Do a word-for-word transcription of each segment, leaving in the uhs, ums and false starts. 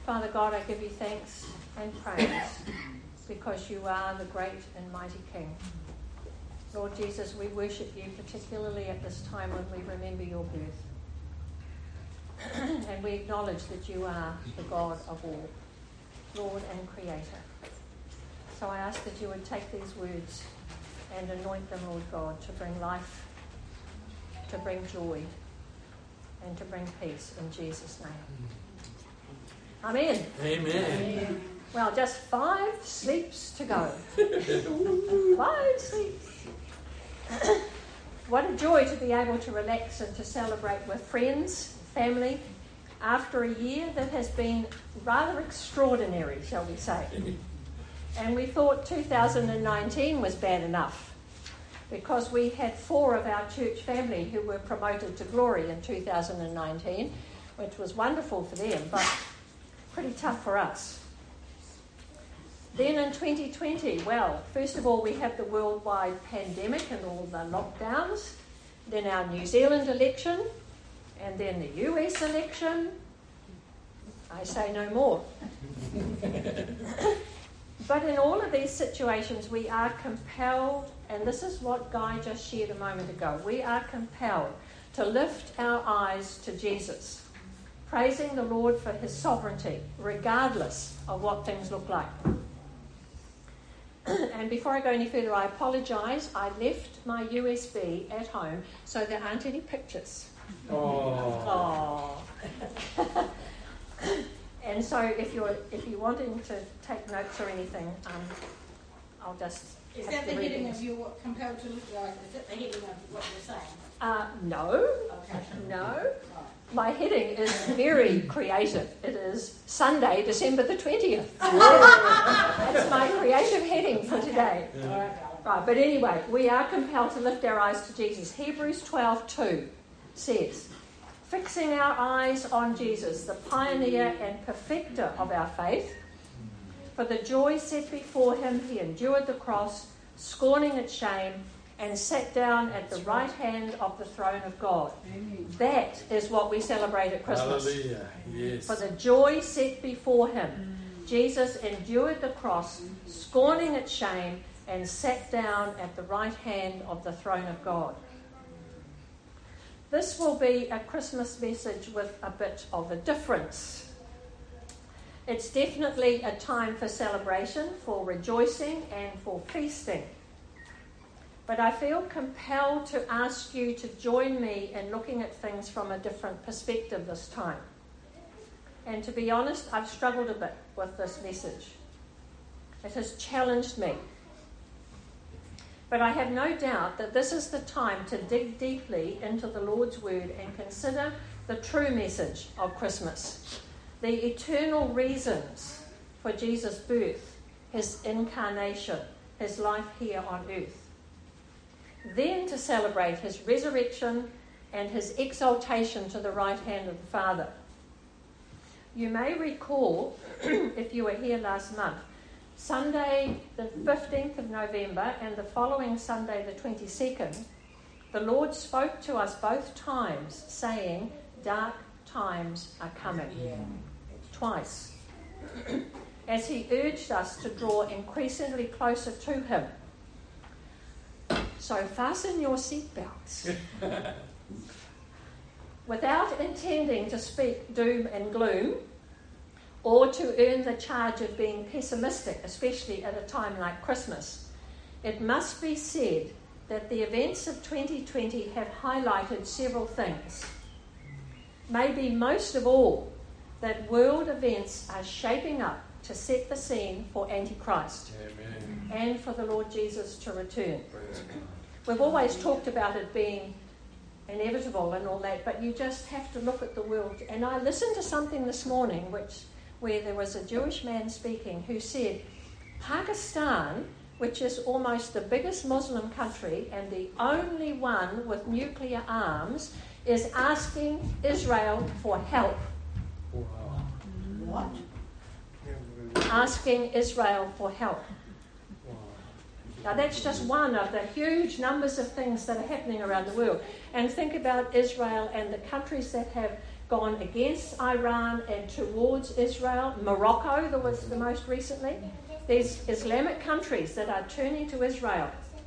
Father God, I give you thanks and praise because you are the great and mighty King. Lord Jesus, we worship you particularly at this time when we remember your birth. And we acknowledge that you are the God of all, Lord and Creator. So I ask that you would take these words and anoint them, Lord God, to bring life, to bring joy, and to bring peace in Jesus' name. Amen. Amen. Amen. Well, just five sleeps to go. Five sleeps. What a joy to be able to relax and to celebrate with friends, family, after a year that has been rather extraordinary, shall we say. And we thought two thousand nineteen was bad enough because we had four of our church family who were promoted to glory in two thousand nineteen, which was wonderful for them, but pretty tough for us. Then in twenty twenty, well, first of all, we have the worldwide pandemic and all the lockdowns, then our New Zealand election, and then the U S election. I say no more. But in all of these situations, we are compelled, and this is what Guy just shared a moment ago, we are compelled to lift our eyes to Jesus, praising the Lord for his sovereignty, regardless of what things look like. And before I go any further, I apologise. I left my U S B at home, so there aren't any pictures. Oh. Oh. And so if you're if you're wanting to take notes or anything, um, I'll just Is have that to the read heading it. of your compelled to look like? Is it the heading of what you're saying? Uh, no, Okay. no. Right. My heading is very creative. It is Sunday, December the twentieth. That's my creative heading for today. All right, darling. Right, but anyway, we are compelled to lift our eyes to Jesus. Hebrews twelve two says, fixing our eyes on Jesus, the pioneer and perfecter of our faith, for the joy set before him, he endured the cross, scorning its shame, and sat down at the right hand of the throne of God. Amen. That is what we celebrate at Christmas. Hallelujah. Yes. For the joy set before him, Jesus endured the cross, scorning its shame, and sat down at the right hand of the throne of God. This will be a Christmas message with a bit of a difference. It's definitely a time for celebration, for rejoicing, and for feasting. But I feel compelled to ask you to join me in looking at things from a different perspective this time. And to be honest, I've struggled a bit with this message. It has challenged me. But I have no doubt that this is the time to dig deeply into the Lord's Word and consider the true message of Christmas, the eternal reasons for Jesus' birth, his incarnation, his life here on earth. Then to celebrate his resurrection and his exaltation to the right hand of the Father. You may recall, if you were here last month, Sunday the fifteenth of November and the following Sunday the twenty-second, the Lord spoke to us both times saying, dark times are coming. Yeah. Twice. As he urged us to draw increasingly closer to him. So fasten your seatbelts. Without intending to speak doom and gloom, or to earn the charge of being pessimistic, especially at a time like Christmas, it must be said that the events of twenty twenty have highlighted several things. Maybe most of all, that world events are shaping up to set the scene for Antichrist. Amen. And for the Lord Jesus to return. We've always talked about it being inevitable and all that, but you just have to look at the world. And I listened to something this morning which where there was a Jewish man speaking who said, Pakistan, which is almost the biggest Muslim country and the only one with nuclear arms, is asking Israel for help. Wow. What? Asking Israel for help. Wow. Now that's just one of the huge numbers of things that are happening around the world. And think about Israel and the countries that have gone against Iran and towards Israel. Morocco, that was the most recently. There's Islamic countries that are turning to Israel.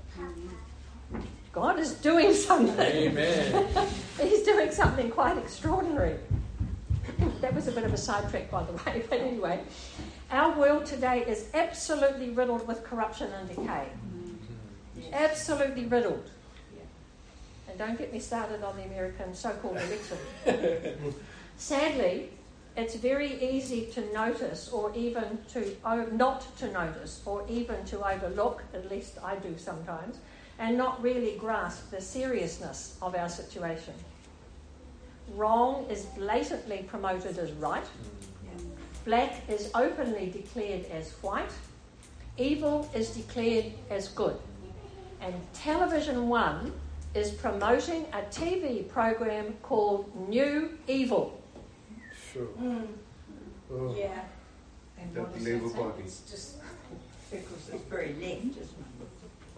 God is doing something. Amen. He's doing something quite extraordinary. That was a bit of a sidetrack, by the way, but anyway. Our world today is absolutely riddled with corruption and decay. Absolutely riddled. And don't get me started on the American so-called election. Sadly, it's very easy to notice or even to oh, not to notice or even to overlook, at least I do sometimes, and not really grasp the seriousness of our situation. Wrong is blatantly promoted as right. Black is openly declared as white. Evil is declared as good. And Television One is promoting a T V program called New Evil. Sure. Mm. Oh. Yeah. And That what is Labour that? Party. It's just because it's very left, isn't it?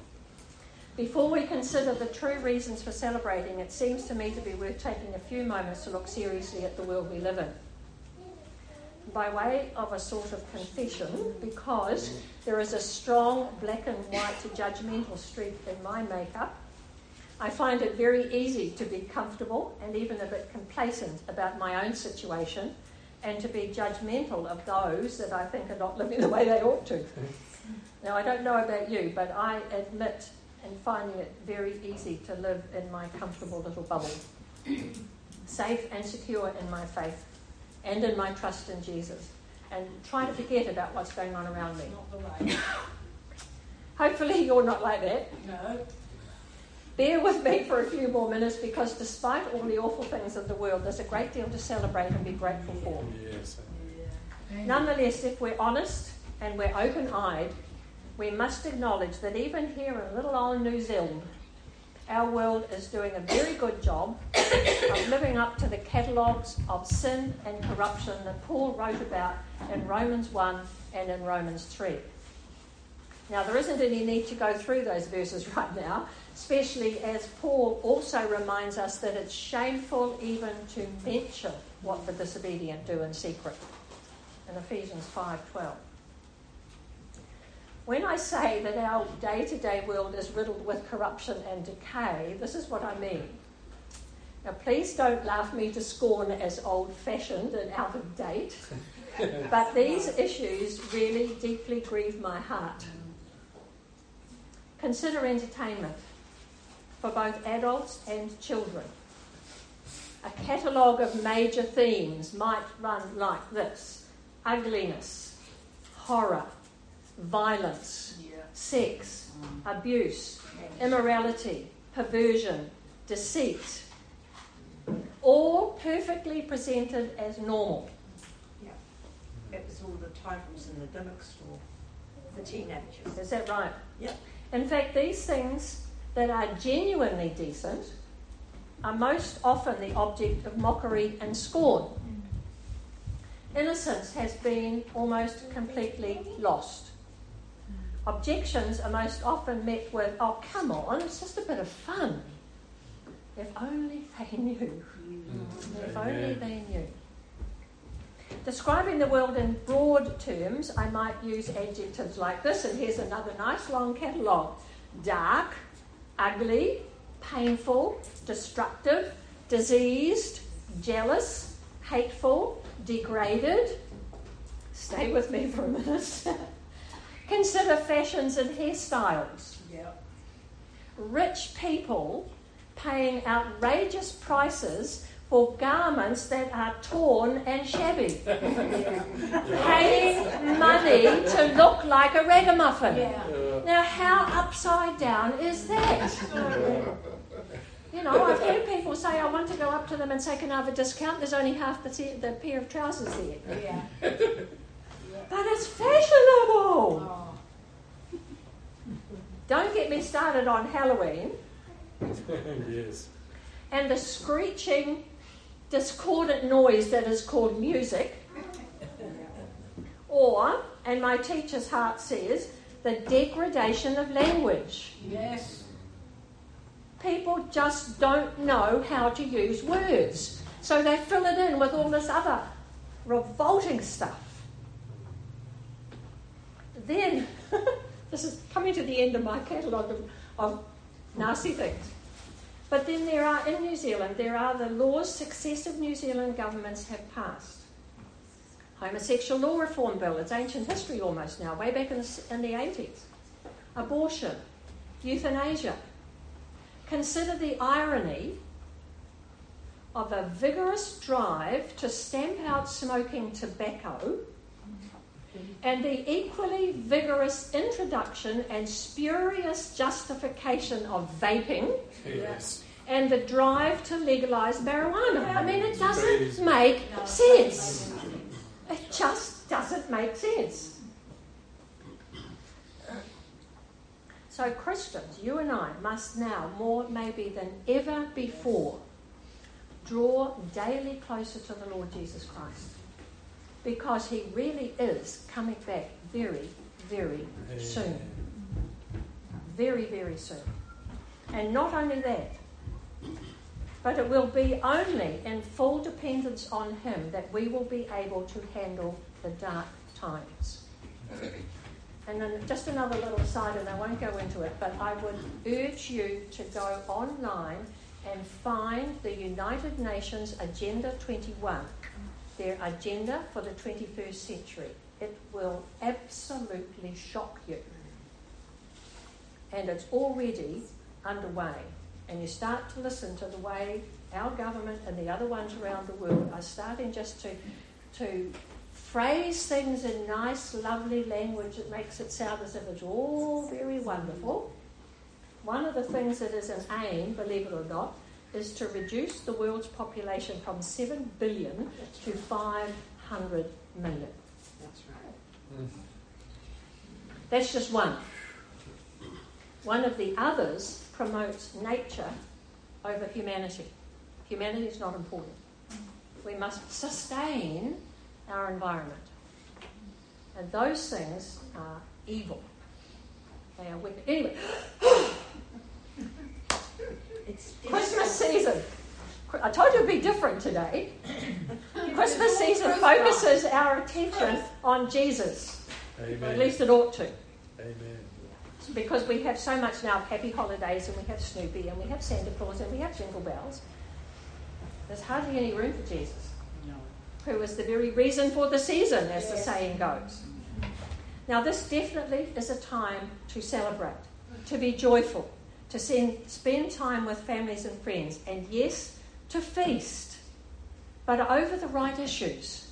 Before we consider the true reasons for celebrating, it seems to me to be worth taking a few moments to look seriously at the world we live in. By way of a sort of confession, because there is a strong black and white judgmental streak in my makeup, I find it very easy to be comfortable and even a bit complacent about my own situation and to be judgmental of those that I think are not living the way they ought to. Now, I don't know about you, but I admit and finding it very easy to live in my comfortable little bubble, safe and secure in my faith and in my trust in Jesus, and try to forget about what's going on around me. Not the way. Hopefully you're not like that. No. Bear with me for a few more minutes, because despite all the awful things of the world, there's a great deal to celebrate and be grateful for. Yes. Nonetheless, if we're honest and we're open-eyed, we must acknowledge that even here in little old New Zealand, our world is doing a very good job of living up to the catalogues of sin and corruption that Paul wrote about in Romans one and in Romans three. Now, there isn't any need to go through those verses right now, especially as Paul also reminds us that it's shameful even to mention what the disobedient do in secret in Ephesians five twelve. When I say that our day-to-day world is riddled with corruption and decay, this is what I mean. Now, please don't laugh me to scorn as old-fashioned and out of date, but these issues really deeply grieve my heart. Consider entertainment for both adults and children. A catalogue of major themes might run like this: ugliness, horror, violence, Yeah. sex, Mm. abuse, immorality, perversion, deceit, all perfectly presented as normal. Yeah. It was all the titles in the gimmick store for teenagers. Is that right? Yeah. In fact, these things that are genuinely decent are most often the object of mockery and scorn. Innocence has been almost completely lost. Objections are most often met with, "Oh, come on, it's just a bit of fun." If only they knew. If only they knew. Describing the world in broad terms, I might use adjectives like this, and here's another nice long catalogue: dark, ugly, painful, destructive, diseased, jealous, hateful, degraded. Stay with me for a minute. Consider fashions and hairstyles. Yeah. Rich people paying outrageous prices for garments that are torn and shabby. Paying money to look like a ragamuffin. Yeah. Now, how upside down is that? You know, I've heard people say, I want to go up to them and say, "Can I have a discount? There's only half the, t- the pair of trousers there." Yeah. But it's fashionable. Oh. Don't get me started on Halloween Yes. and the screeching, discordant noise that is called music. Or, and my teacher's heart says, the degradation of language. Yes. People just don't know how to use words. So they fill it in with all this other revolting stuff. Then, this is coming to the end of my catalogue of, of nasty things. But then there are, in New Zealand, there are the laws successive New Zealand governments have passed. Homosexual law reform bill, it's ancient history almost now, way back in the, in the eighties. Abortion, euthanasia. Consider the irony of a vigorous drive to stamp out smoking tobacco and the equally vigorous introduction and spurious justification of vaping. Yes. And the drive to legalise marijuana. I mean, it doesn't make sense. It just doesn't make sense. So Christians, you and I, must now, more maybe than ever before, draw daily closer to the Lord Jesus Christ. Because he really is coming back very, very soon. Very, very soon. And not only that, but it will be only in full dependence on him that we will be able to handle the dark times. And then just another little side, and I won't go into it, but I would urge you to go online and find the United Nations Agenda twenty-one, their agenda for the twenty-first century. It will absolutely shock you. And it's already underway. And you start to listen to the way our government and the other ones around the world are starting just to, to phrase things in nice, lovely language that makes it sound as if it's all very wonderful. One of the things that is an aim, believe it or not, is to reduce the world's population from seven billion to five hundred million. That's right. Mm. That's just one. One of the others promotes nature over humanity. Humanity is not important. We must sustain our environment. And those things are evil. They are wicked. Anyway, It's Christmas season. I told you it'd be different today. Christmas season focuses our attention on Jesus. Amen. Or at least it ought to. Amen. Because we have so much now of happy holidays, and we have Snoopy, and we have Santa Claus, and we have Jingle Bells. There's hardly any room for Jesus, No. who is the very reason for the season, as the saying goes. Now, this definitely is a time to celebrate, to be joyful, to send, spend time with families and friends, and yes, to feast, but over the right issues.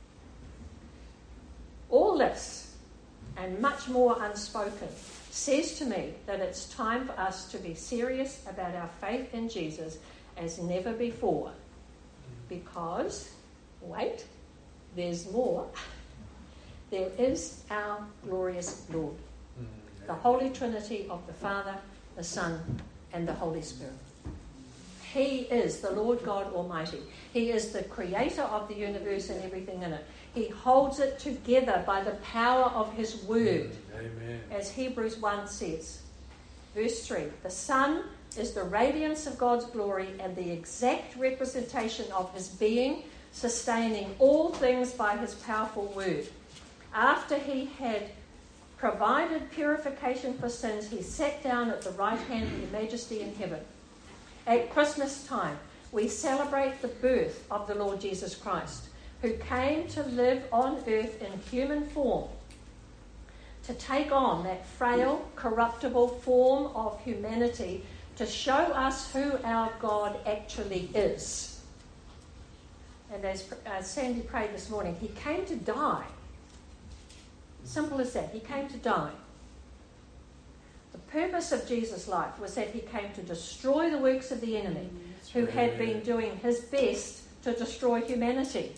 All this, and much more unspoken, says to me that it's time for us to be serious about our faith in Jesus as never before. Because, wait, there's more. There is our glorious Lord, the Holy Trinity of the Father, the Son, and the Holy Spirit. He is the Lord God Almighty. He is the creator of the universe and everything in it. He holds it together by the power of his word. Amen. As Hebrews one says. Verse three, the Son is the radiance of God's glory and the exact representation of his being, sustaining all things by his powerful word. After he had provided purification for sins, he sat down at the right hand of the Majesty in heaven. At Christmas time, we celebrate the birth of the Lord Jesus Christ, who came to live on earth in human form, to take on that frail, corruptible form of humanity, to show us who our God actually is. And as, as Sandy prayed this morning, he came to die. Simple as that. He came to die. The purpose of Jesus' life was that he came to destroy the works of the enemy, who had been doing his best to destroy humanity.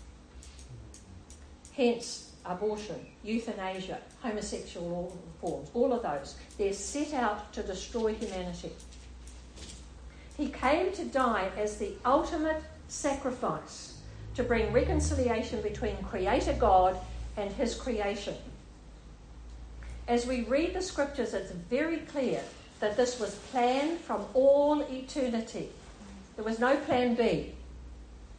Hence, abortion, euthanasia, homosexual forms, all of those. They're set out to destroy humanity. He came to die as the ultimate sacrifice to bring reconciliation between Creator God and his creation. As we read the scriptures, it's very clear that this was planned from all eternity. There was no plan B.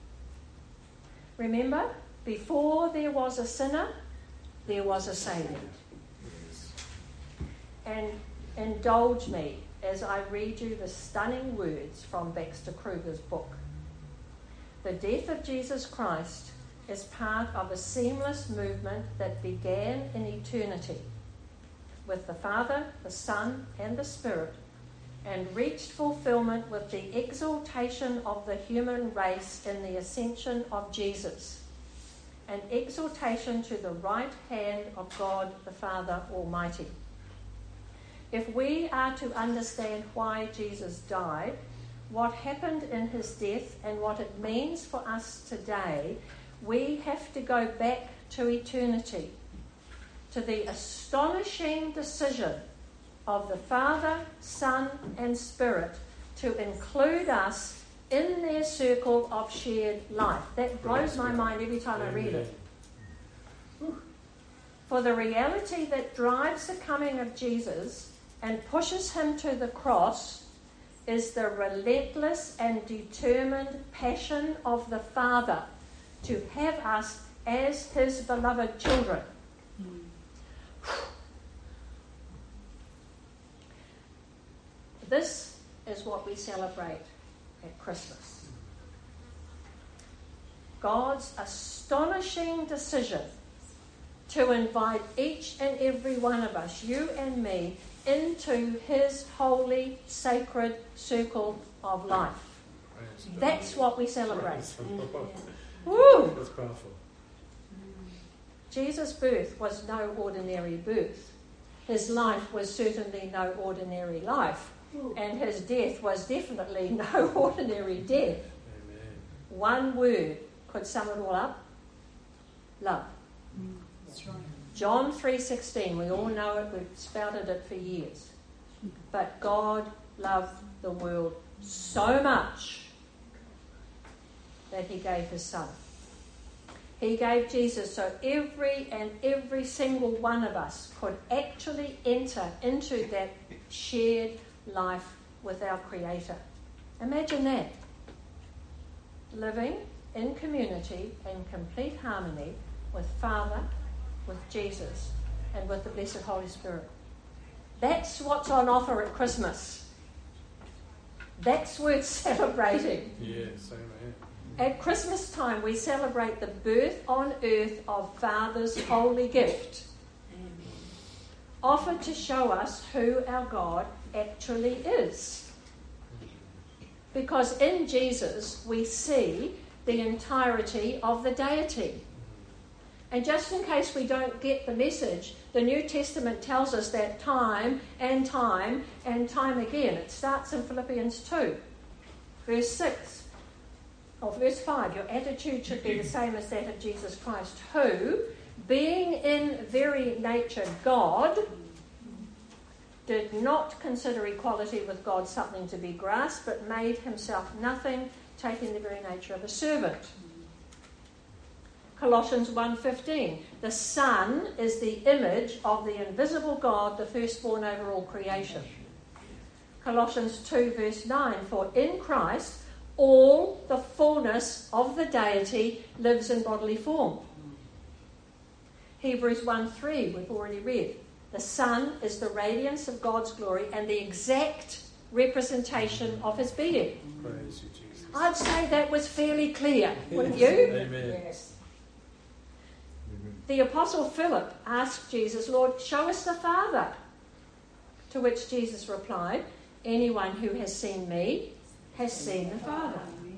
Remember, before there was a sinner, there was a Saviour. Yes. And indulge me as I read you the stunning words from Baxter Kruger's book. The death of Jesus Christ is part of a seamless movement that began in eternity with the Father, the Son, and the Spirit, and reached fulfillment with the exaltation of the human race in the ascension of Jesus, an exaltation to the right hand of God the Father Almighty. If we are to understand why Jesus died, what happened in his death, and what it means for us today, we have to go back to eternity, to the astonishing decision of the Father, Son, and Spirit to include us in their circle of shared life. That blows my mind every time I read it. For the reality that drives the coming of Jesus and pushes him to the cross is the relentless and determined passion of the Father to have us as his beloved children. This is what we celebrate at Christmas. God's astonishing decision to invite each and every one of us, you and me, into his holy, sacred circle of life. Praise That's God. what we celebrate. Praise the Lord. Woo! That's powerful. Jesus' birth was no ordinary birth. His life was certainly no ordinary life. And his death was definitely no ordinary death. Amen. One word could sum it all up. Love. That's right. John three sixteen, we all know it, we've spouted it for years. But God loved the world so much that he gave his son. He gave Jesus so every and every single one of us could actually enter into that shared life with our Creator. Imagine that. Living in community in complete harmony with Father, with Jesus, and with the blessed Holy Spirit. That's what's on offer at Christmas. That's worth celebrating. Yes, amen. At Christmas time, we celebrate the birth on earth of Father's holy gift, offered to show us who our God actually is. Because in Jesus, we see the entirety of the deity. And just in case we don't get the message, the New Testament tells us that time and time and time again. It starts in Philippians two, verse six. Or verse five, your attitude should be the same as that of Jesus Christ, who, being in very nature God, did not consider equality with God something to be grasped, but made himself nothing, taking the very nature of a servant. Colossians one fifteen, the Son is the image of the invisible God, the firstborn over all creation. Colossians two verse nine, for in Christ all the fullness of the deity lives in bodily form. Hebrews one three, we've already read. The Son is the radiance of God's glory and the exact representation of his being. Praise you, Jesus. I'd say that was fairly clear, wouldn't Yes, you? Amen. Yes. The Apostle Philip asked Jesus, Lord, show us the Father. To which Jesus replied, anyone who has seen me has seen the Father.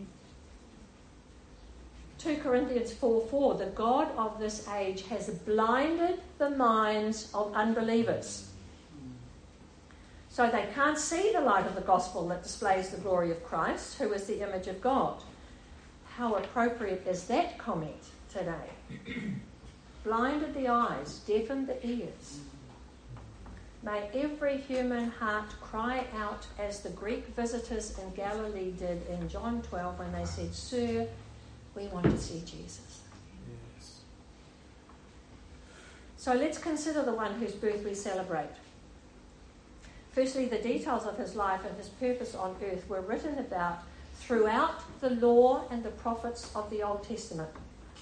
two Corinthians four four, the God of this age has blinded the minds of unbelievers, so they can't see the light of the gospel that displays the glory of Christ, who is the image of God. How appropriate is that comment today? Blinded the eyes, deafened the ears. May every human heart cry out as the Greek visitors in Galilee did in John twelve when they said, Sir, we want to see Jesus. Yes. So let's consider the one whose birth we celebrate. Firstly, the details of his life and his purpose on earth were written about throughout the law and the prophets of the Old Testament.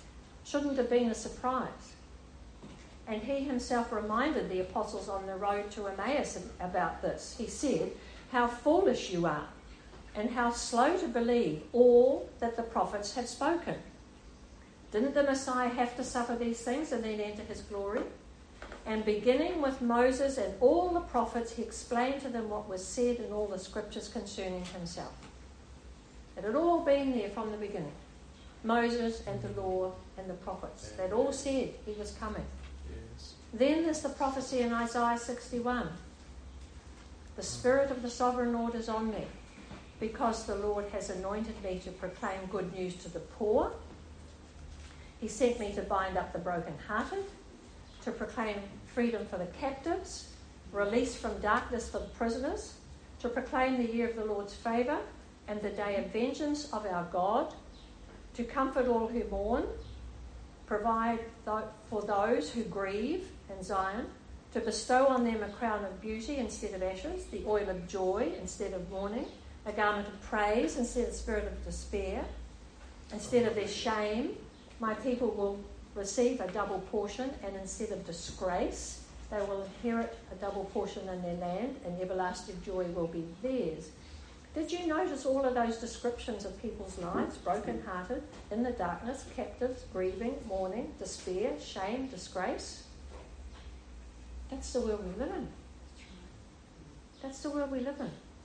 shouldn't have been a surprise. And he himself reminded the apostles on the road to Emmaus about this. He said, "How foolish you are, and how slow to believe all that the prophets had spoken. Didn't the Messiah have to suffer these things and then enter his glory?" And beginning with Moses and all the prophets, he explained to them what was said in all the scriptures concerning himself. It had all been there from the beginning. Moses and the law and the prophets. They'd all said he was coming. Yes. Then there's the prophecy in Isaiah sixty-one. "The Spirit of the Sovereign Lord is on me, because the Lord has anointed me to proclaim good news to the poor. He sent me to bind up the brokenhearted, to proclaim freedom for the captives, release from darkness for the prisoners, to proclaim the year of the Lord's favour and the day of vengeance of our God, to comfort all who mourn, provide th- for those who grieve in Zion, to bestow on them a crown of beauty instead of ashes, the oil of joy instead of mourning, a garment of praise instead of the spirit of despair. Instead of their shame, my people will receive a double portion, and instead of disgrace, they will inherit a double portion in their land, and everlasting joy will be theirs." Did you notice all of those descriptions of people's lives? Broken-hearted, in the darkness, captives, grieving, mourning, despair, shame, disgrace. That's the world we live in. That's the world we live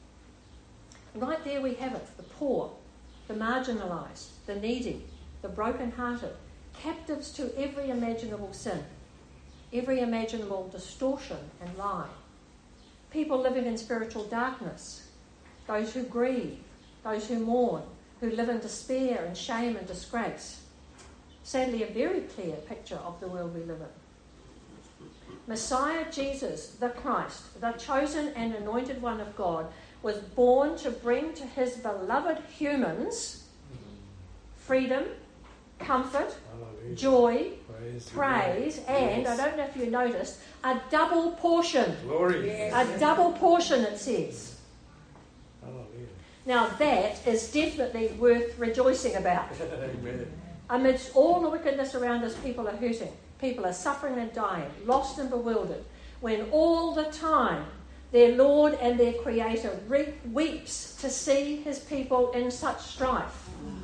in. Right there we have it. The poor, the marginalised, the needy, the broken-hearted, captives to every imaginable sin, every imaginable distortion and lie. People living in spiritual darkness, those who grieve, those who mourn, who live in despair and shame and disgrace. Sadly, a very clear picture of the world we live in. Messiah Jesus, the Christ, the chosen and anointed one of God, was born to bring to his beloved humans freedom, comfort, Hallelujah. joy, Praise, praise, the Lord. and, Yes. I don't know if you noticed, a double portion. Glory. Yes. A double portion, it says. Hallelujah. Now that is definitely worth rejoicing about. Amen. Amidst all the wickedness around us, people are hurting. People are suffering and dying, lost and bewildered, when all the time their Lord and their Creator re- weeps to see his people in such strife.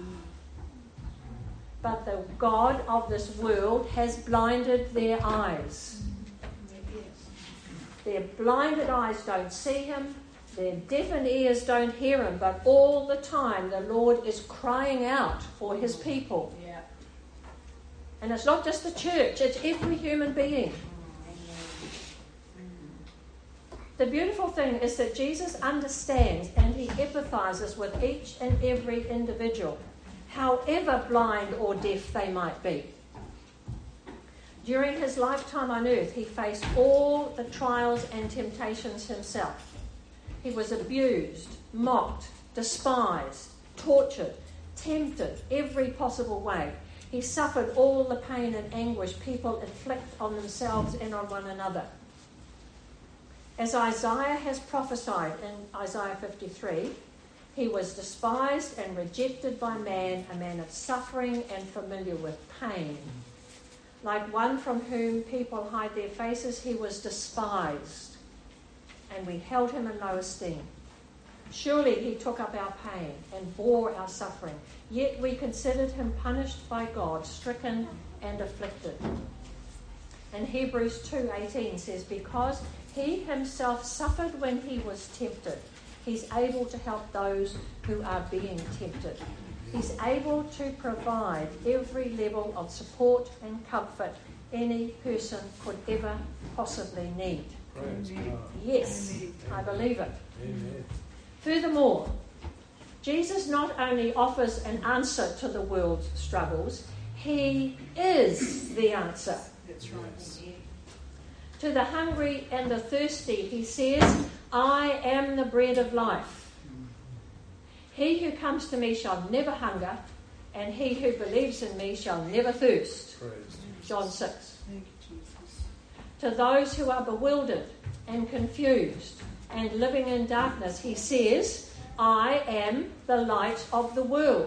But the God of this world has blinded their eyes. Their blinded eyes don't see him, their deafened ears don't hear him, but all the time the Lord is crying out for his people. Yeah. And it's not just the church, it's every human being. The beautiful thing is that Jesus understands and he empathizes with each and every individual, however blind or deaf they might be. During his lifetime on earth, he faced all the trials and temptations himself. He was abused, mocked, despised, tortured, tempted every possible way. He suffered all the pain and anguish people inflict on themselves and on one another. As Isaiah has prophesied in Isaiah fifty-three, he was despised and rejected by man, a man of suffering and familiar with pain. Like one from whom people hide their faces, he was despised, and we held him in low esteem. Surely he took up our pain and bore our suffering, yet we considered him punished by God, stricken and afflicted. And Hebrews two eighteen says, because he himself suffered when he was tempted, he's able to help those who are being tempted. He's able to provide every level of support and comfort any person could ever possibly need. Praise God. Yes, I believe it. Amen. Furthermore, Jesus not only offers an answer to the world's struggles, he is the answer. That's right. Yes. To the hungry and the thirsty, he says, I am the bread of life. He who comes to me shall never hunger, and he who believes in me shall never thirst. Praise Jesus. John six. Thank you, Jesus. To those who are bewildered and confused and living in darkness, he says, I am the light of the world.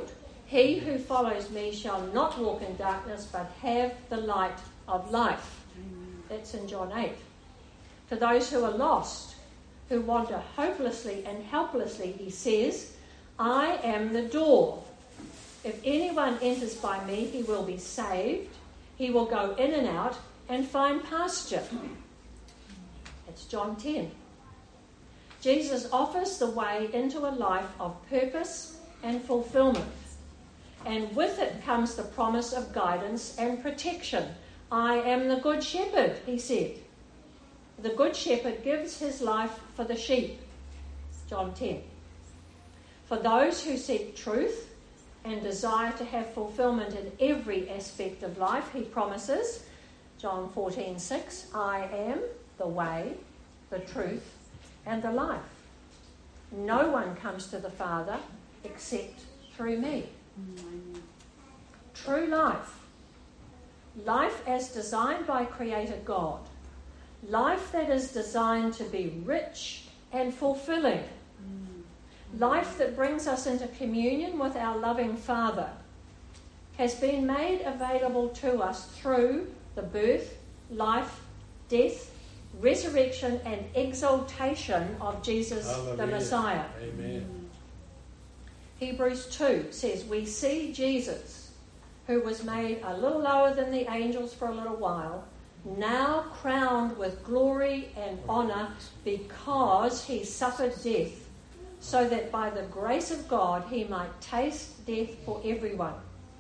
He who follows me shall not walk in darkness, but have the light of life. That's in John eight. For those who are lost, who wander hopelessly and helplessly, he says, I am the door. If anyone enters by me, he will be saved. He will go in and out and find pasture. That's John ten. Jesus offers the way into a life of purpose and fulfillment. And with it comes the promise of guidance and protection. I am the good shepherd, he said. The good shepherd gives his life for the sheep. John ten. For those who seek truth and desire to have fulfillment in every aspect of life, he promises, John fourteen six, I am the way, the truth, and the life. No one comes to the Father except through me. Mm-hmm. True life. Life as designed by Creator God. Life that is designed to be rich and fulfilling. Mm-hmm. Life that brings us into communion with our loving Father has been made available to us through the birth, life, death, resurrection and exaltation of Jesus Hallelujah. The Messiah. Amen. Hebrews two says, we see Jesus, who was made a little lower than the angels for a little while, now crowned with glory and honour because he suffered death, so that by the grace of God he might taste death for everyone.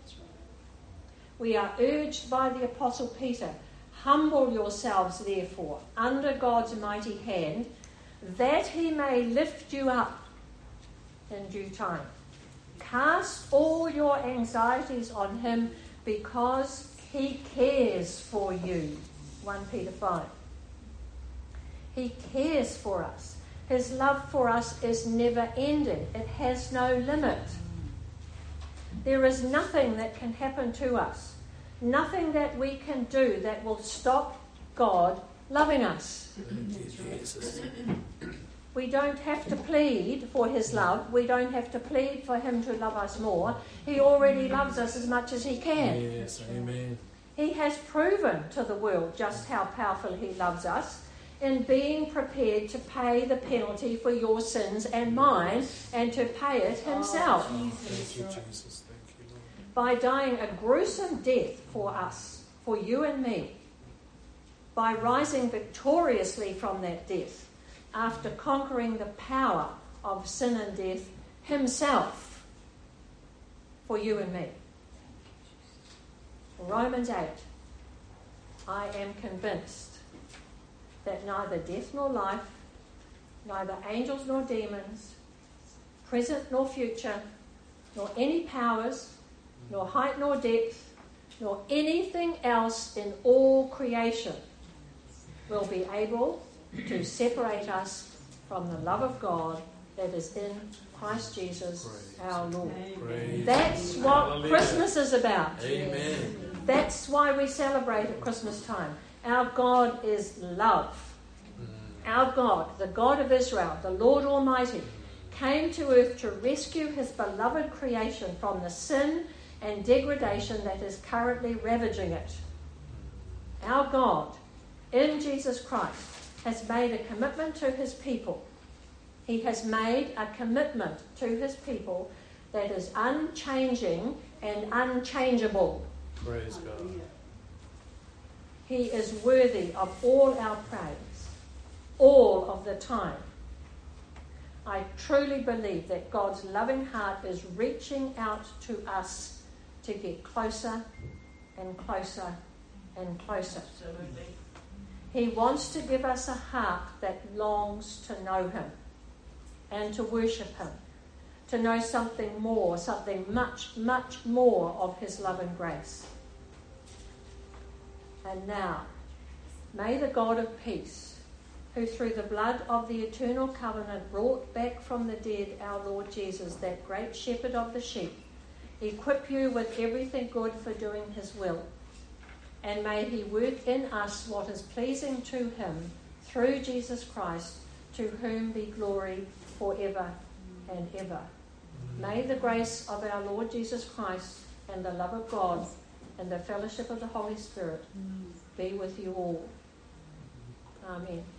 We are urged by the Apostle Peter, humble yourselves therefore under God's mighty hand, that he may lift you up in due time. Cast all your anxieties on him because he cares for you. First Peter five. He cares for us. His love for us is never ending. It has no limit. There is nothing that can happen to us, nothing that we can do that will stop God loving us. We don't have to plead for his love. We don't have to plead for him to love us more. He already loves us as much as he can. Yes, amen. He has proven to the world just how powerful he loves us in being prepared to pay the penalty for your sins and mine, and to pay it himself. Oh, thank you, Jesus. Thank you, Lord. By dying a gruesome death for us, for you and me, by rising victoriously from that death, after conquering the power of sin and death himself, for you and me. Romans eight, I am convinced that neither death nor life, neither angels nor demons, present nor future, nor any powers, nor height nor depth, nor anything else in all creation will be able to separate us from the love of God that is in Christ Jesus, Praise. Our Lord. Praise. That's what Hallelujah. Christmas is about. Amen. That's why we celebrate at Christmas time. Our God is love. Our God, the God of Israel, the Lord Almighty, came to earth to rescue his beloved creation from the sin and degradation that is currently ravaging it. Our God, in Jesus Christ, has made a commitment to his people. He has made a commitment to his people that is unchanging and unchangeable. Praise God. He is worthy of all our praise, all of the time. I truly believe that God's loving heart is reaching out to us to get closer and closer and closer. Absolutely. He wants to give us a heart that longs to know him and to worship him, to know something more, something much, much more of his love and grace. And now, may the God of peace, who through the blood of the eternal covenant brought back from the dead our Lord Jesus, that great shepherd of the sheep, equip you with everything good for doing his will. And may he work in us what is pleasing to him through Jesus Christ, to whom be glory forever and ever. May the grace of our Lord Jesus Christ and the love of God and the fellowship of the Holy Spirit be with you all. Amen.